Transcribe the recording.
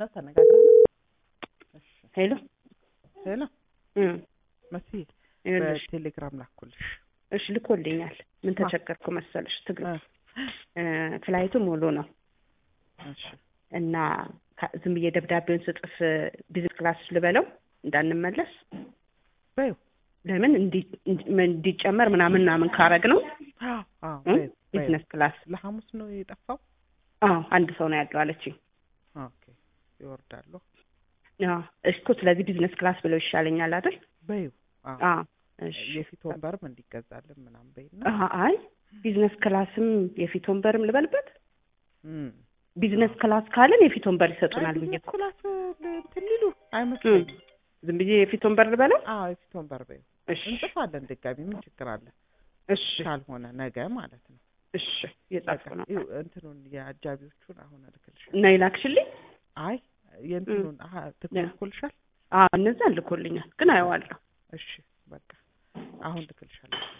ነው ተነጋግረን እሺ ሄሎ መሲ በቴሌግራም ላኩልሽ እሺ ልኮልኛል ምን ተቸገርኩ መሰለሽ ትግል ፍላይቱ ሙሉ ነው እሺ እና ዝም ብዬ ደብዳቤውን ስጥፍ ቢዝነስ ክላስ ልበለው እንዳንመለስ በዩ ለምን እንዲጨመር ምናምን ካረግ ነው ቢዝነስ ክላስ ለሐሙስ ነው የጠፋው አንድ ሰው ነው ያለው አለችኝ ኦኬ ይወርዳሉ እስኮ ስለዚህ ቢዝነስ ክላስ ብለው ይሻለኛል አይደል በዩ እሺ የፊት ወንበርም እንዲገዛልን ምናምን በይና አይ ቢዝነስ ክላስም የፊት ወንበርም ልበልበት ቢዝነስ ክላስ ካለን የፊት ወንበር ይሰጡናል ብዬ ክላስ ትልሉ አይመስልም ዝም ብዬ የፊት ወንበር ልበለው የፊት ወንበር በዩ እሺ እንጥፋለን ድጋሚ ምን ችግር አለ እሺ ካልሆነ ነገ ማለት ነው እሺ የጻፈው ነው እንትኑን የአጃቢዎቹን አሁን ልክልሽ ነይ ላክሽልኝ አይ የእንትኑን ትልኩልሻል እነዛ ልኮልኛል ግን አየዋለሁ እሺ በቃ አሁን ልክልሻለሁ